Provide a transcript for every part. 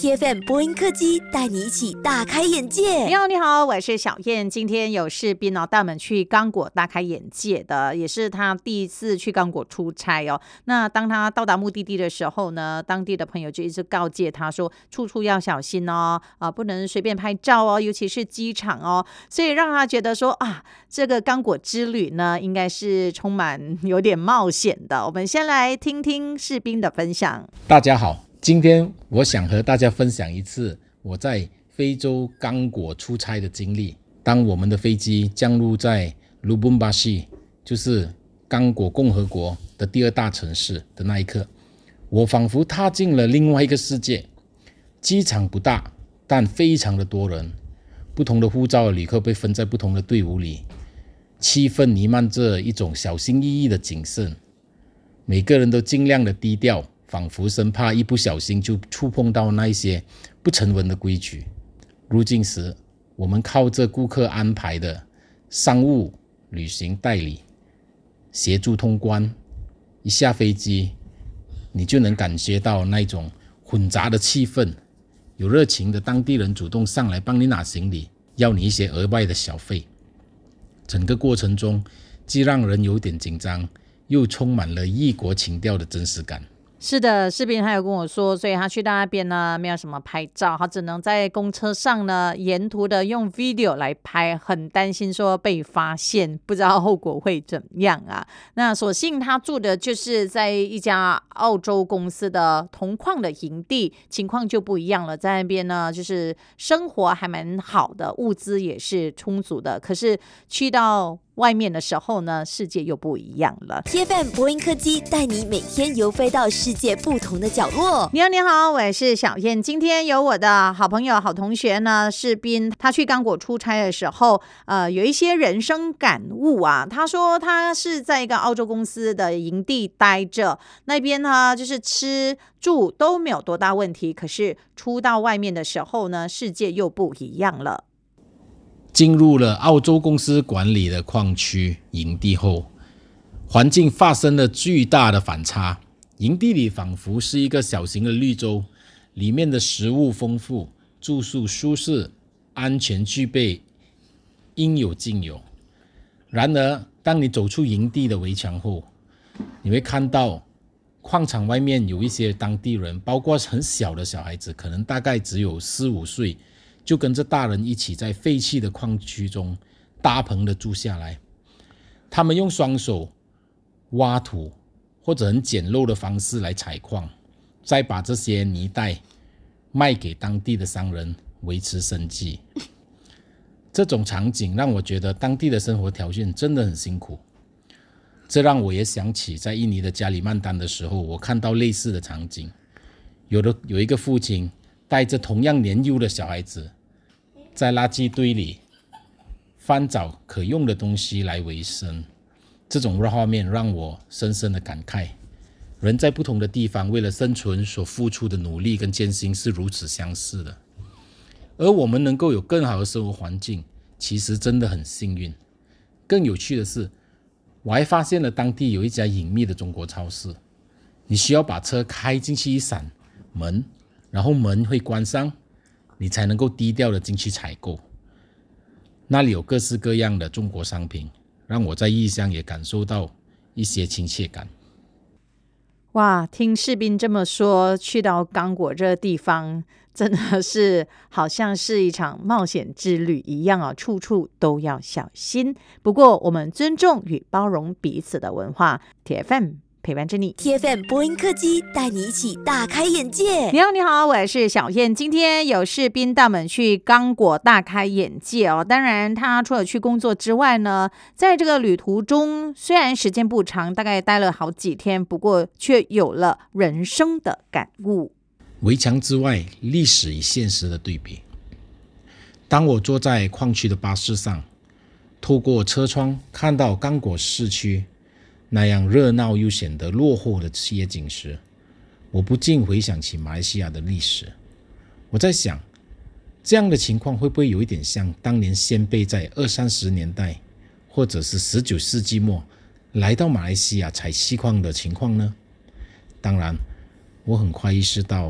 TFM 播音科技带你一起大开眼界。 你好，我是小燕。今天有士兵带我们去刚果大开眼界的，也是他第一次去刚果出差哦。那当他到达目的地的时候呢，当地的朋友就一直告诫他说，处处要小心哦，不能随便拍照哦，尤其是机场哦。所以让他觉得说这个刚果之旅呢，应该是充满有点冒险的。我们先来听听士兵的分享。 大家好，今天我想和大家分享一次我在非洲刚果出差的经历。当我们的飞机降落在卢布巴西，就是刚果共和国的第二大城市的那一刻，我仿佛踏进了另外一个世界。机场不大，但非常的多人，不同的护照的旅客被分在不同的队伍里，气氛弥漫着一种小心翼翼的谨慎，每个人都尽量的低调，仿佛生怕一不小心就触碰到那一些不成文的规矩。入境时，我们靠着顾客安排的商务旅行代理协助通关，一下飞机你就能感觉到那种混杂的气氛，有热情的当地人主动上来帮你拿行李，要你一些额外的小费。整个过程中既让人有点紧张，又充满了异国情调的真实感。 是的，士兵他有跟我说，所以他去到那边呢，没有什么拍照，他只能在公车上呢，沿途的用 video 来拍，很担心说被发现，不知道后果会怎样啊。那所幸他住的就是在一家澳洲公司的铜矿的营地，情况就不一样了，在那边呢，就是生活还蛮好的，物资也是充足的，可是去到外面的时候呢，世界又不一样了。 TFM 播音科技带你每天游飞到世界不同的角落。 你好，我是小燕。今天有我的好朋友好同学呢，士兵，他去刚果出差的时候有一些人生感悟啊。他说他是在一个澳洲公司的营地待着，那边呢就是吃住都没有多大问题，可是出到外面的时候呢，世界又不一样了。 进入了澳洲公司管理的矿区营地后，环境发生了巨大的反差。营地里仿佛是一个小型的绿洲，里面的食物丰富，住宿舒适，安全具备，应有尽有。然而当你走出营地的围墙后，你会看到矿场外面有一些当地人，包括很小的小孩子，可能大概只有4、5岁，就跟着大人一起在废弃的矿区中搭棚的住下来。他们用双手挖土或者很简陋的方式来采矿，再把这些泥袋卖给当地的商人维持生计。这种场景让我觉得当地的生活条件真的很辛苦。这让我也想起在印尼的加里曼丹的时候，我看到类似的场景。有一个父亲带着同样年幼的小孩子，在垃圾堆里翻找可用的东西来维生。这种画面让我深深的感慨，人在不同的地方为了生存所付出的努力跟艰辛是如此相似的，而我们能够有更好的生活环境，其实真的很幸运。更有趣的是，我还发现了当地有一家隐秘的中国超市，你需要把车开进去一扇门，然后门会关上，你才能够低调的进去采购。那里有各式各样的中国商品，让我在异乡也感受到一些亲切感。 哇，听士兵这么说，去到刚果这个地方真的是好像是一场冒险之旅一样啊，处处都要小心。不过我们尊重与包容彼此的文化。TFM陪伴着你。 TFM 播音科技带你一起大开眼界。 你好，我是小燕。今天有士兵带我们去刚果大开眼界哦。当然他除了去工作之外呢，在这个旅途中虽然时间不长，大概待了好几天，不过却有了人生的感悟。 围墙之外，历史与现实的对比。当我坐在矿区的巴士上，透过车窗看到刚果市区那样热闹又显得落后的街景时，我不禁回想起马来西亚的历史。我在想，这样的情况会不会有一点像当年先辈在20、30年代，或者是19世纪末来到马来西亚采锡矿的情况呢？当然，我很快意识到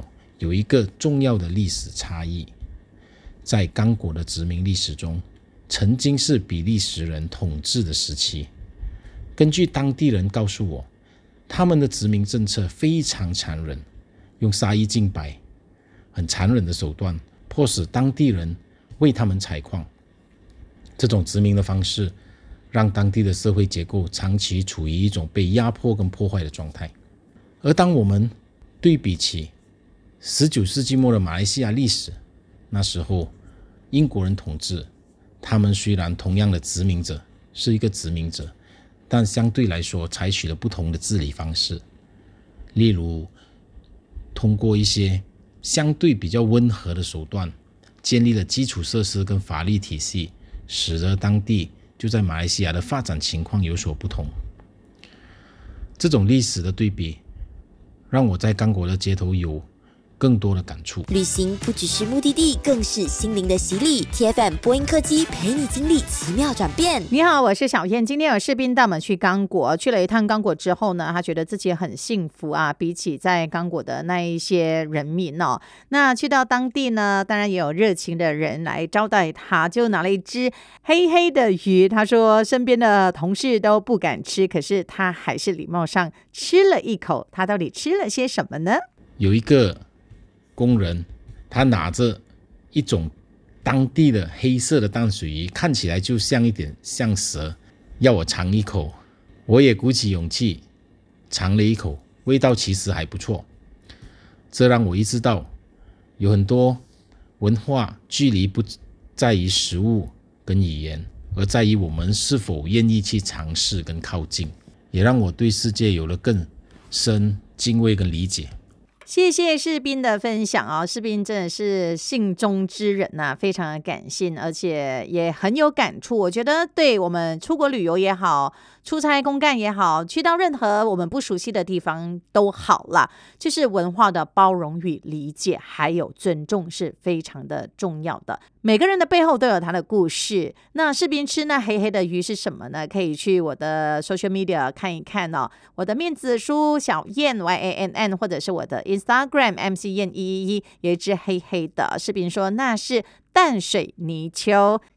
有一个重要的历史差异，在刚果的殖民历史中，曾经是比利时人统治的时期。根据当地人告诉我，他们的殖民政策非常残忍，用杀一儆百，很残忍的手段，迫使当地人为他们采矿。这种殖民的方式让当地的社会结构长期处于一种被压迫跟破坏的状态。而当我们对比起19世纪末的马来西亚历史，那时候英国人统治，他们虽然同样的殖民者，是一个殖民者，但相对来说采取了不同的治理方式，例如通过一些相对比较温和的手段，建立了基础设施跟法律体系，使得当地就在马来西亚的发展情况有所不同。这种历史的对比让我在刚果的街头有更多的感触。 旅行不只是目的地，更是心灵的洗礼。TFM 播音科技陪你经历奇妙转变。 你好，我是小燕。今天有士兵带我们去刚果，去了一趟刚果之后呢，他觉得自己很幸福啊，比起在刚果的那一些人民哦。那去到当地呢，当然也有热情的人来招待他，就拿了一只黑黑的鱼。他说身边的同事都不敢吃，可是他还是礼貌上吃了一口。他到底吃了些什么呢？ 有一个工人，他拿着一种当地的黑色的淡水鱼，看起来就像一点像蛇，要我尝一口。我也鼓起勇气尝了一口，味道其实还不错。这让我意识到，有很多文化距离不在于食物跟语言，而在于我们是否愿意去尝试跟靠近，也让我对世界有了更深敬畏跟理解。 谢谢士兵的分享哦，士兵真的是性中之人呐，非常的感性，而且也很有感触。我觉得对我们出国旅游也好，出差公干也好，去到任何我们不熟悉的地方都好啦，就是文化的包容与理解还有尊重是非常的重要的。每个人的背后都有他的故事。那士兵吃那黑黑的鱼是什么呢？可以去我的 social media 看一看哦，我的面子书小燕 YANN， 或者是我的 Instagram MC 燕111，有一只黑黑的。士兵说那是淡水泥鳅。